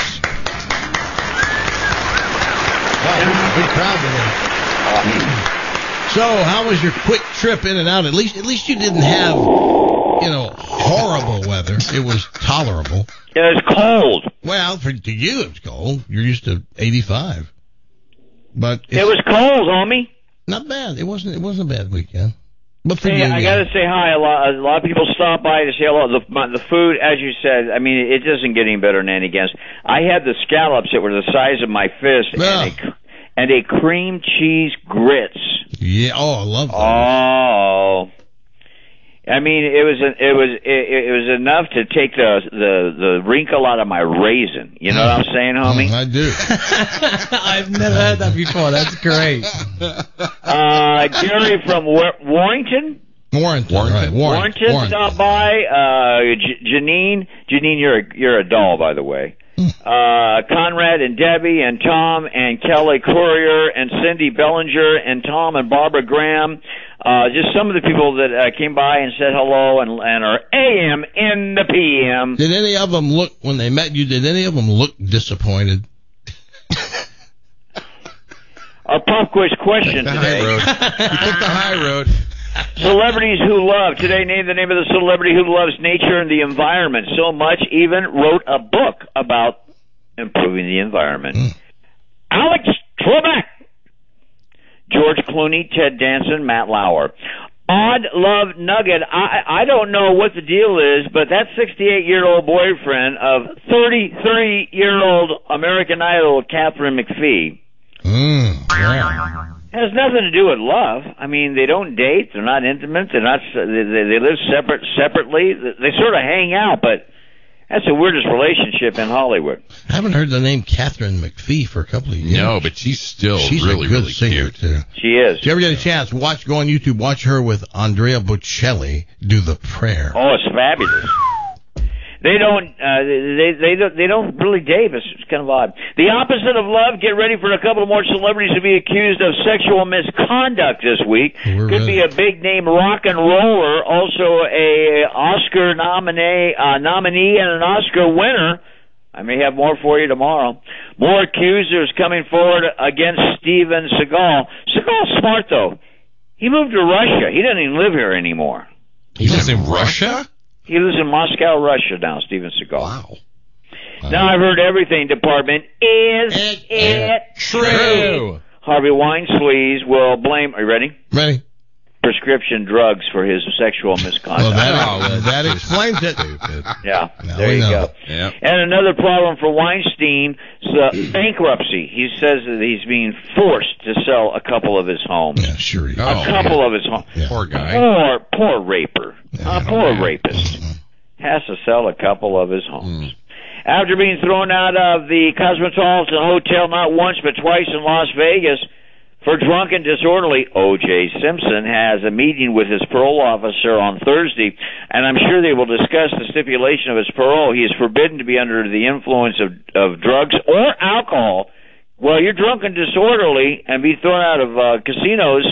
Wow, big crowd today. So, how was your quick trip in and out? At least, at least you didn't have, you know, horrible weather. It was tolerable. It was cold. Well, for to you it's cold. You're used to eighty-five. But It was cold, homie. Not bad. It wasn't. It wasn't a bad weekend. But for Hey, you, I yeah. got to say hi. A lot, a lot of people stop by to say hello. The, my, the food, as you said, I mean, it doesn't get any better than Annie Gans. I had the scallops that were the size of my fist, Yeah. and, a, and a cream cheese grits. Yeah, oh, I love that. Oh, I mean, it was a, it was it, it was enough to take the the the wrinkle out of my raisin. You know what I'm saying, homie? I do. I've never heard that before. That's great. Uh, Gary from War- Warrington. Warrington, Warrington. right? Warrington. Warrington, Warrington. stop by. Uh, J- Janine, Janine, you're a, you're a doll, by the way. Uh, Conrad and Debbie and Tom and Kelly Courier and Cindy Bellinger and Tom and Barbara Graham. Uh, just some of the people that uh, came by and said hello and, and are A M in the P M. Did any of them look, when they met you, did any of them look disappointed? Our pop quiz question The today. high road. You took the high road. Celebrities who love. Today, name the name of the celebrity who loves nature and the environment so much, even wrote a book about improving the environment. Mm. Alex Trebek. George Clooney, Ted Danson, Matt Lauer. Odd Love Nugget. I, I don't know what the deal is, but that sixty-eight-year-old boyfriend of thirty-three-year-old American Idol Catherine McPhee Mm, yeah. has nothing to do with love. I mean, they don't date. They're not intimate. They're not. They, they live separate separately. They sort of hang out, but that's the weirdest relationship in Hollywood. I haven't heard the name Catherine McPhee for a couple of years. No, but she's still She's really, a good really singer, cute. too. She is. If you ever get a chance, watch, go on YouTube, watch her with Andrea Bocelli do the prayer. Oh, it's fabulous. They don't. Uh, they they don't. They don't really date. It's, it's kind of odd. The opposite of love. Get ready for a couple more celebrities to be accused of sexual misconduct this week. We're Could be a big name rock and roller, also a Oscar nominee, uh, nominee, and an Oscar winner. I may have more for you tomorrow. More accusers coming forward against Steven Seagal. Seagal's smart though. He moved to Russia. He doesn't even live here anymore. He lives in Russia? He lives in Moscow, Russia now, Steven Seagal. Wow. Now I've heard everything, Department. Is it, it true? Harvey Weinstein will blame, are you ready? Ready? Prescription drugs for his sexual misconduct. Well, that, that explains it. Yeah, Now there we you know. go. Yep. And another problem for Weinstein is uh, bankruptcy. He says that he's being forced to sell a couple of his homes. Yeah, sure. he- Oh, a couple of his homes. Yeah. Poor guy. Poor, poor raper. Yeah, a poor man. rapist. Has to sell a couple of his homes. Mm. After being thrown out of the Cosmopolitan Hotel not once but twice in Las Vegas for drunk and disorderly, O J Simpson has a meeting with his parole officer on Thursday, and I'm sure they will discuss the stipulation of his parole. He is forbidden to be under the influence of, of drugs or alcohol. Well, you're drunk and disorderly and be thrown out of uh, casinos.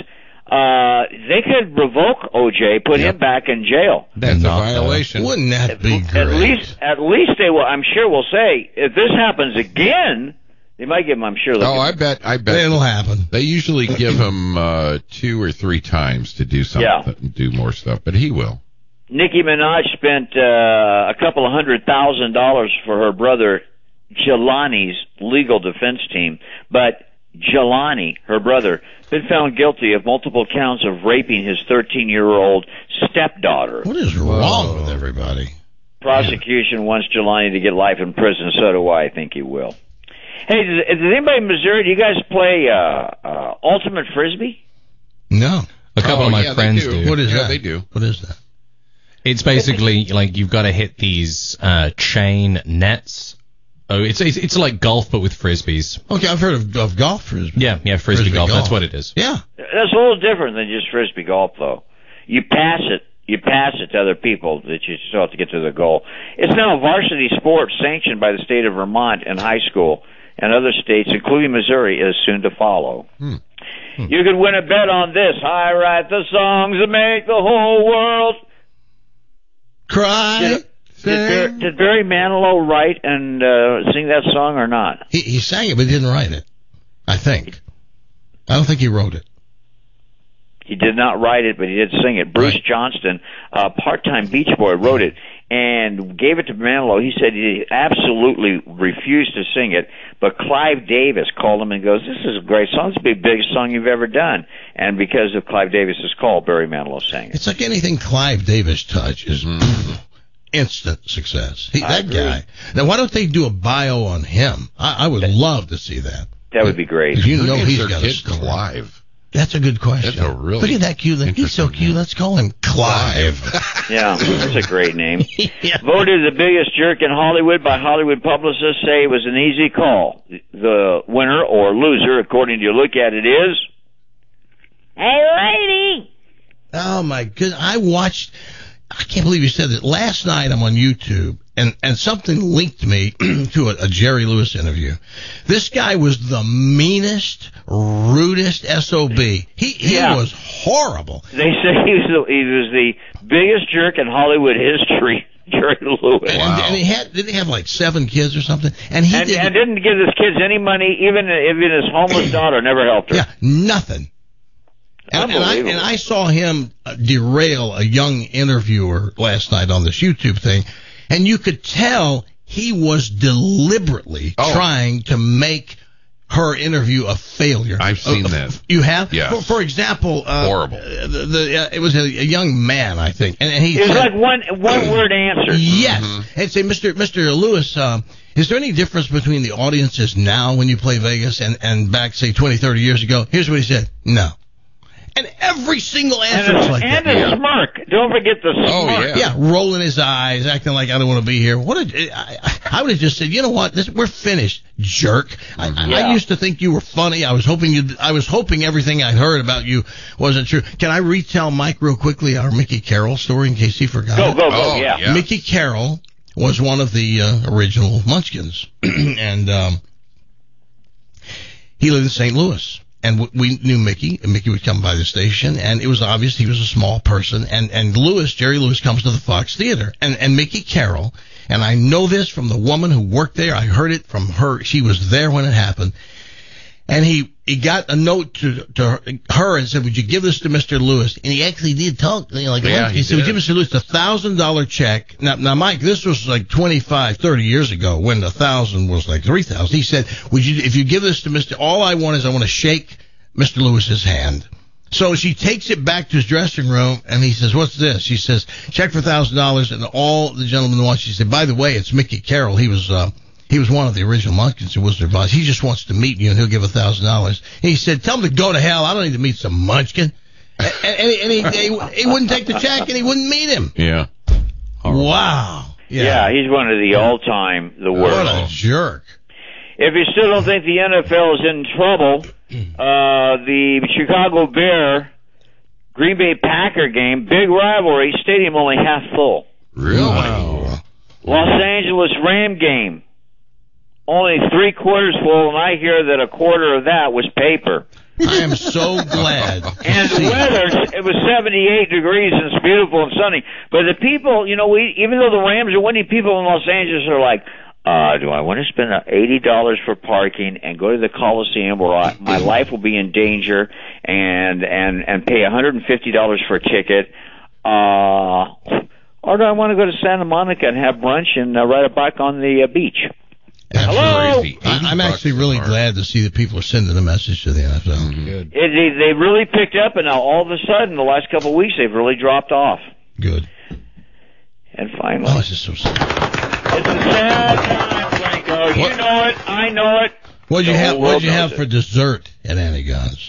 Uh, they could revoke O J, put him back in jail. That's a Not, uh, violation. Wouldn't that be great? At least, at least they will. I'm sure will say if this happens again, they might give him. I'm sure. Oh, I bet. I bet It'll happen. They usually give him uh, two or three times to do something, Yeah. and do more stuff, but he will. Nicki Minaj spent uh, a couple of hundred thousand dollars for her brother Jelani's legal defense team, but Jelani, her brother, been found guilty of multiple counts of raping his thirteen-year-old stepdaughter. What is wrong with everybody? Prosecution wants Jelani to get life in prison. So do I. I think he will. Hey, does, does anybody in Missouri? Do you guys play uh, uh, ultimate frisbee? No. A couple Oh, of my yeah, they friends do. do. What is Yeah, that? they do. What is that? It's basically like you've got to hit these uh, chain nets. Oh, it's, it's it's like golf but with frisbees. Okay, I've heard of, of golf frisbee. Yeah, yeah, frisbee, Frisbee golf, golf. That's what it is. Yeah. That's a little different than just frisbee golf, though. You pass it. You pass it to other people that you still have to get to the goal. It's now a varsity sport sanctioned by the state of Vermont in high school, and other states, including Missouri, is soon to follow. Hmm. You could win a bet on this. I write the songs that make the whole world cry. Did, did, Bar- did Barry Manilow write and uh, sing that song or not? He, he sang it, but he didn't write it. I think. I don't think he wrote it. He did not write it, but he did sing it. Bruce Right. Johnston, a part-time Beach Boy, wrote it. and gave it to Manilow. He said he absolutely refused to sing it, but Clive Davis called him and goes, "This is a great song. This is the biggest song you've ever done." And because of Clive Davis's call, Barry Manilow sang it. It's like anything Clive Davis touches. Mm. Instant success. He, that agree. guy. Now, why don't they do a bio on him? I, I would love to see that. That would be great. You know Who he's names their got a kid story. Clive. That's a good question. That's a really Look at that cute. He's so cute. Let's call him Clive. Yeah, that's a great name. Yeah. Voted the biggest jerk in Hollywood by Hollywood publicists say it was an easy call. The winner or loser, according to your look at it, is... Hey, lady! Oh, my goodness. I watched... I can't believe you said that. Last night I'm on YouTube, and, and something linked me to a, a Jerry Lewis interview. This guy was the meanest, rudest S O B. He he Yeah. was horrible. They say he was, the, he was the biggest jerk in Hollywood history, Jerry Lewis. And, and he had didn't he have like seven kids or something? And he and, didn't, and didn't give his kids any money, even even his homeless daughter never helped her. Yeah, nothing. And, and, I, and I saw him uh, derail a young interviewer last night on this YouTube thing, and you could tell he was deliberately Oh. trying to make her interview a failure. I've seen Uh, that. You have? Yeah. For, for example, uh, Horrible. uh, The, the, uh, it was a, a young man, I think, and, and he It was said, like one one word answer. Yes. Mm-hmm. And say, Mister Mister Lewis, um, is there any difference between the audiences now when you play Vegas and, and back, say, twenty, thirty years ago? Here's what he said. No. And every single answer And, was a, like and that. a smirk. Don't forget the smirk. Oh, yeah. Yeah, rolling his eyes, acting like I don't want to be here. What a, I, I would have just said, you know what, this, we're finished, jerk. I, I, Yeah. I used to think you were funny. I was hoping you. I was hoping everything I heard about you wasn't true. Can I retell Mike real quickly our Mickey Carroll story in case he forgot? Go, it? go, go, Oh, yeah. yeah. Mickey Carroll was one of the uh, original Munchkins, and um, he lived in Saint Louis. And w- we knew Mickey, and Mickey would come by the station, and it was obvious he was a small person. And, and Lewis, Jerry Lewis, comes to the Fox Theater. And, and Mickey Carroll, and I know this from the woman who worked there. I heard it from her. She was there when it happened. And he, he got a note to, to her and said, would you give this to Mister Lewis? And he actually did talk. You know, like, Yeah, he, he said, would you did. give Mister Lewis a one thousand dollars check? Now, now, Mike, this was like twenty-five, thirty years ago when the one thousand was like three thousand. He said, would you, if you give this to Mister all I want is I want to shake Mister Lewis's hand. So she takes it back to his dressing room, and he says, what's this? She says, check for one thousand dollars, and all the gentlemen watch. She said, by the way, it's Mickey Carroll. He was uh, he was one of the original Munchkins who was their boss. He just wants to meet you, and he'll give one thousand dollars. And he said, tell him to go to hell. I don't need to meet some Munchkin. And, and, he, and he, he, he wouldn't take the check, and he wouldn't meet him. Yeah. Wow. Yeah. he's one of the all-time, the What worst. a jerk. If you still don't think the N F L is in trouble, uh, the Chicago Bear Green Bay Packer game, big rivalry, stadium only half full. Really? Wow. Los Angeles Ram game, only three quarters full, and I hear that a quarter of that was paper. I am so glad. And the weather, it was seventy-eight degrees and it's beautiful and sunny. But the people, you know, we even though the Rams are winning, people in Los Angeles are like, uh, do I want to spend eighty dollars for parking and go to the Coliseum where I, my life will be in danger and, and, and pay one hundred fifty dollars for a ticket? Uh, or do I want to go to Santa Monica and have brunch and uh, ride a bike on the uh, beach? Hello? Crazy. I, I'm actually really glad to see that people are sending a message to the N F L. Mm-hmm. It, they, they really picked up, and now all of a sudden, the last couple of weeks, they've really dropped off. Good. And finally, Oh, this is so sad. it's a sad time, Franco. You What? know it. I know it. What'd you The have? whole world What'd you have knows for it. dessert at Antigons?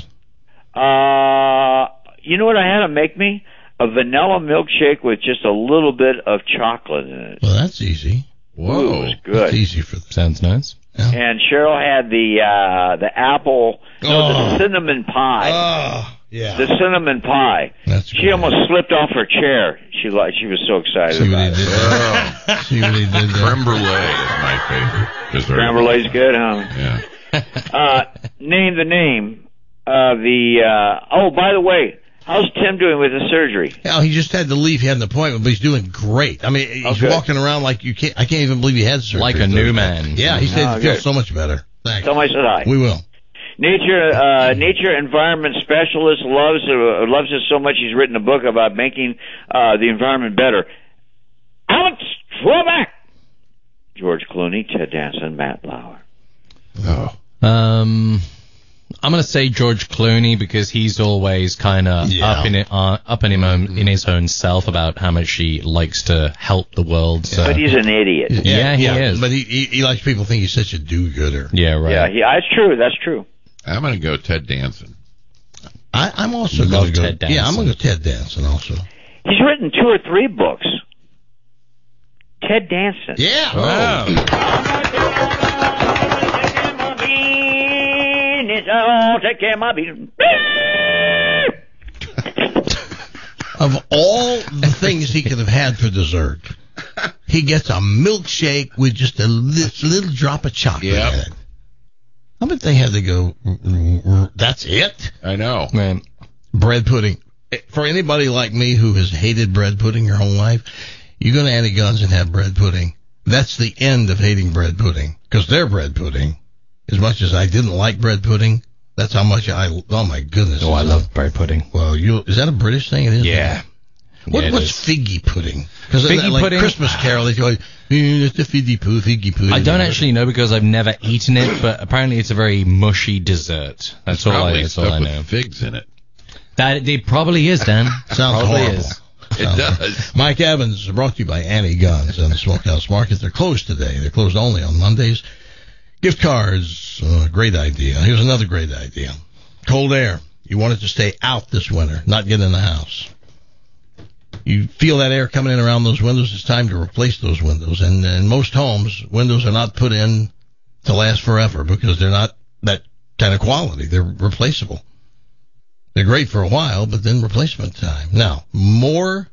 Uh, you know what I had to make me? A vanilla milkshake with just a little bit of chocolate in it. Well, that's easy. Ooh, it was good. That's easy for them. Sounds nice. And Cheryl had the uh, the apple, no, Oh. the cinnamon pie. Oh, yeah. The cinnamon pie. That's she almost slipped off her chair. She like she was so excited See what about he it. did there? See what he did there? Creme brulee is my favorite dessert. Creme brulee's good, huh? Yeah. Uh, name the name of the. Uh, oh, by the way, how's Tim doing with his surgery? Yeah, he just had to leave. He had an appointment, but he's doing great. I mean, he's Okay. walking around like you can't. I can't even believe he had surgery. Like a new man. Yeah, he said Oh, he feels good. so much better. Thanks. Tell my said hi. We will. Nature, uh, nature environment specialist loves uh, loves it so much. He's written a book about making uh, the environment better. Alex Throwback. George Clooney, Ted Danson, Matt Lauer. Oh. Um, I'm going to say George Clooney because he's always kind of Yeah. up in it, uh, up in him own, in his own self about how much he likes to help the world. So. But he's an idiot. Yeah, he is. But he, he he likes people to think he's such a do-gooder. Yeah, right. Yeah, he, that's true. That's true. I'm going to go Ted Danson. I, I'm also Love going to go. Ted Danson. Yeah, I'm going to go Ted Danson also. He's written two or three books. Ted Danson. Yeah. Wow. I'll take care of my beans. Of all the things he could have had for dessert, he gets a milkshake with just a li- little drop of chocolate Yep. in it. How about they had to go, that's it? I know. Man. Bread pudding. For anybody like me who has hated bread pudding your whole life, you go to Annie Gunn's and have bread pudding. That's the end of hating bread pudding. Because their bread pudding, as much as I didn't like bread pudding, that's how much I, oh my goodness. Oh, I love bread pudding. Well, you is that a British thing? It is. Yeah. What, Yeah, it what's is. figgy pudding? Because Figgy like pudding? Christmas Carol, they go, eh, it's the figgy poo, figgy pudding. I don't actually know because I've never eaten it, but apparently it's a very mushy dessert. That's all I, Probably that's all stuff I with know. figs in it. That it probably is, Dan. Sounds probably horrible. is. It does. Mike Evans, brought to you by Annie Guns and the Smokehouse Market. They're closed today. They're closed only on Mondays. Gift cards, uh, great idea. Here's another great idea. Cold air. You want it to stay out this winter, not get in the house. You feel that air coming in around those windows. It's time to replace those windows. And in most homes, windows are not put in to last forever because they're not that kind of quality. They're replaceable. They're great for a while, but then replacement time. Now, more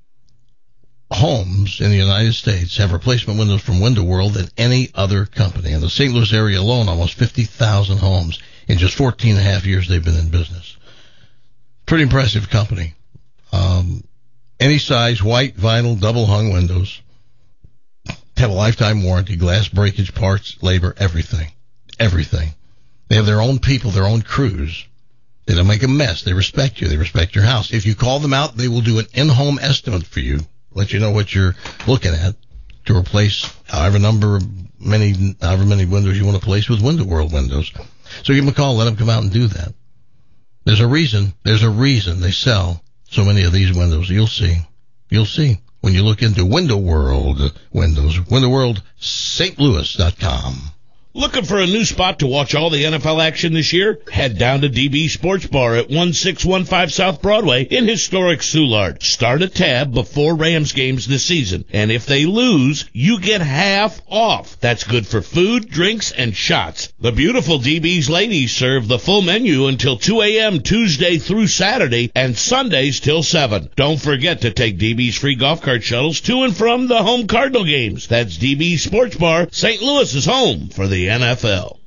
homes in the United States have replacement windows from Window World than any other company. In the Saint Louis area alone, almost fifty thousand homes in just fourteen and a half years they've been in business. Pretty impressive company. Um, any size, white, vinyl, double hung windows. Have a lifetime warranty, glass breakage, parts, labor, everything. Everything. They have their own people, their own crews. They don't make a mess. They respect you. They respect your house. If you call them out, they will do an in-home estimate for you. Let you know what you're looking at to replace however number many, however many windows you want to place with Window World windows. So give them a call. Let them come out and do that. There's a reason. There's a reason they sell so many of these windows. You'll see. You'll see when you look into Window World windows. Window World Saint Louis dot com. Looking for a new spot to watch all the N F L action this year? Head down to D B Sports Bar at one six one five South Broadway in historic Soulard. Start a tab before Rams games this season, and if they lose, you get half off. That's good for food, drinks, and shots. The beautiful D B's ladies serve the full menu until two a.m. Tuesday through Saturday and Sundays till seven. Don't forget to take D B's free golf cart shuttles to and from the home Cardinal games. That's D B Sports Bar, Saint Louis's home for the N F L.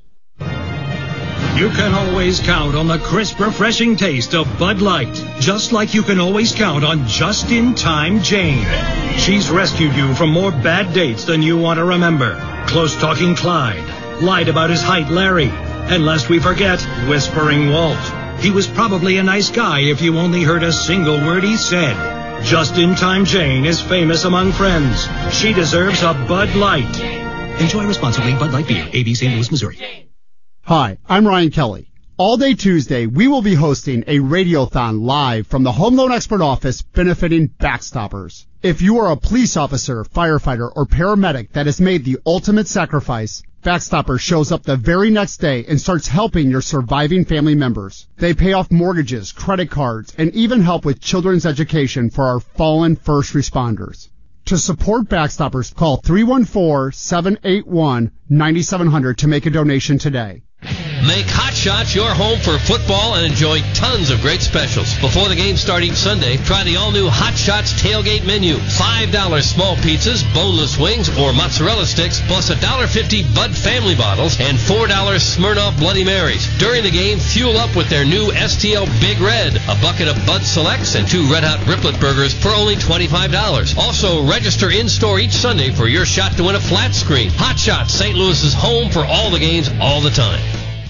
You can always count on the crisp, refreshing taste of Bud Light, just like you can always count on just-in-time Jane. She's rescued you from more bad dates than you want to remember. Close-talking Clyde, lied about his height Larry, and lest we forget, Whispering Walt. He was probably a nice guy if you only heard a single word he said. Just-in-time Jane is famous among friends. She deserves a Bud Light. Enjoy responsibly. Bud Light Beer, A B, Saint Louis, Missouri. Hi, I'm Ryan Kelly. All day Tuesday, we will be hosting a radiothon live from the Home Loan Expert office benefiting Backstoppers. If you are a police officer, firefighter, or paramedic that has made the ultimate sacrifice, Backstoppers shows up the very next day and starts helping your surviving family members. They pay off mortgages, credit cards, and even help with children's education for our fallen first responders. To support Backstoppers, call three one four, seven eight one, nine seven zero zero to make a donation today. Make Hot Shots your home for football and enjoy tons of great specials. Before the game starting Sunday, try the all-new Hot Shots tailgate menu. five dollars small pizzas, boneless wings, or mozzarella sticks, plus one dollar fifty Bud Family bottles and four dollars Smirnoff Bloody Marys. During the game, fuel up with their new S T L Big Red, a bucket of Bud Selects, and two Red Hot Riplet Burgers for only twenty-five dollars. Also, register in-store each Sunday for your shot to win a flat screen. Hot Shots, Saint Louis's home for all the games all the time.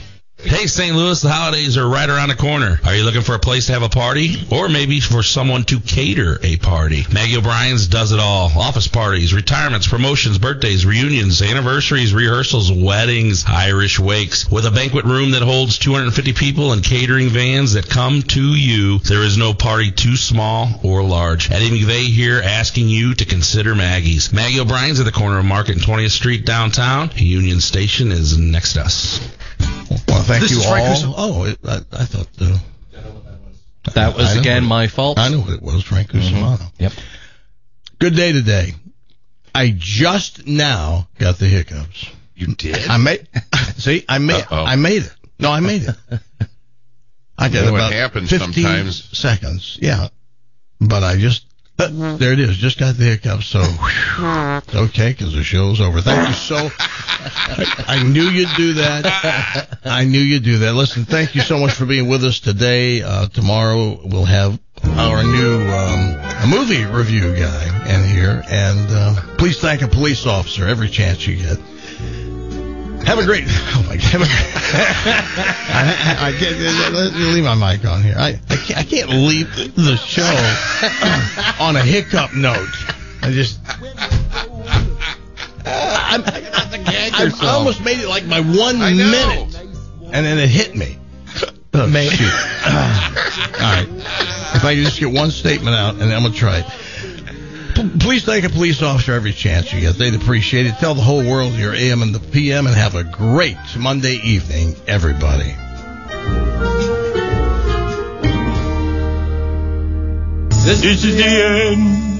Hey, Saint Louis, the holidays are right around the corner. Are you looking for a place to have a party? Or maybe for someone to cater a party? Maggie O'Brien's does it all. Office parties, retirements, promotions, birthdays, reunions, anniversaries, rehearsals, weddings, Irish wakes. With a banquet room that holds two hundred fifty people and catering vans that come to you, there is no party too small or large. Eddie McVeigh here asking you to consider Maggie's. Maggie O'Brien's at the corner of Market and twentieth Street downtown. Union Station is next to us. Well, thank This you is all. Frank Cusimano. Oh, it, I, I thought uh, That was I know again what- my fault. I know what it was, Frank Cusimano. Mhm. Yep. Good day today. I just now got the hiccups. You did? I made. See, I made. Uh-oh. I made it. No, I made it. I You got know what about happens fifteen sometimes. seconds. Yeah, but I just. Uh, there it is. Just got the hiccups. So whew, it's okay because the show's over. Thank you so. I, I knew you'd do that. I knew you'd do that. Listen, thank you so much for being with us today. Uh, tomorrow we'll have our new um, a movie review guy in here, and uh, please thank a police officer every chance you get. Have a great. Oh my God. I, I, I can't let me leave my mic on here. I, I can't. I can't leave the show on a hiccup note. I just. Uh, I, I, I almost made it like my one minute, and then it hit me. Oh, shoot. All right. If I can just get one statement out, and then I'm gonna try it. P- Please thank a police officer every chance you get. They'd appreciate it. Tell the whole world your A M and the P M, and have a great Monday evening, everybody. This is the end,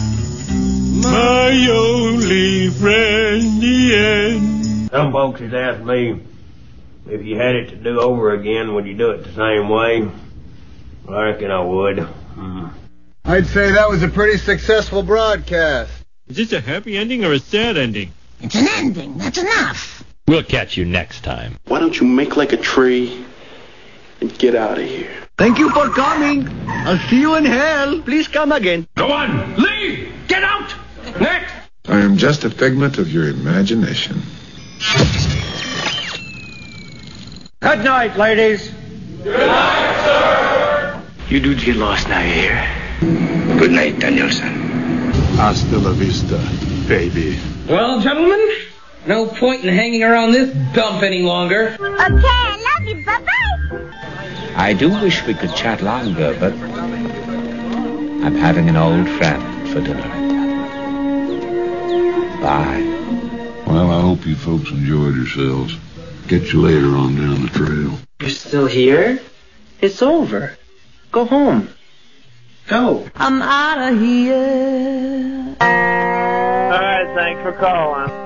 my only friend, the end. Some folks has asked me if you had it to do over again, would you do it the same way? I reckon I would. Mm. I'd say that was a pretty successful broadcast. Is this a happy ending or a sad ending? It's an ending. That's enough. We'll catch you next time. Why don't you make like a tree and get out of here? Thank you for coming. I'll see you in hell. Please come again. Go on, leave! Get out! Next! I am just a figment of your imagination. Good night, ladies. Good night, sir! You dudes get lost now, you hear? Good night, Danielson. Hasta la vista, baby. Well, gentlemen, no point in hanging around this dump any longer. Okay, I love you. Bye-bye. I do wish we could chat longer, but I'm having an old friend for dinner. Bye. Well, I hope you folks enjoyed yourselves. Get you later on down the trail. You're still here? It's over. Go home. Go. I'm out of here. All right, thanks for calling.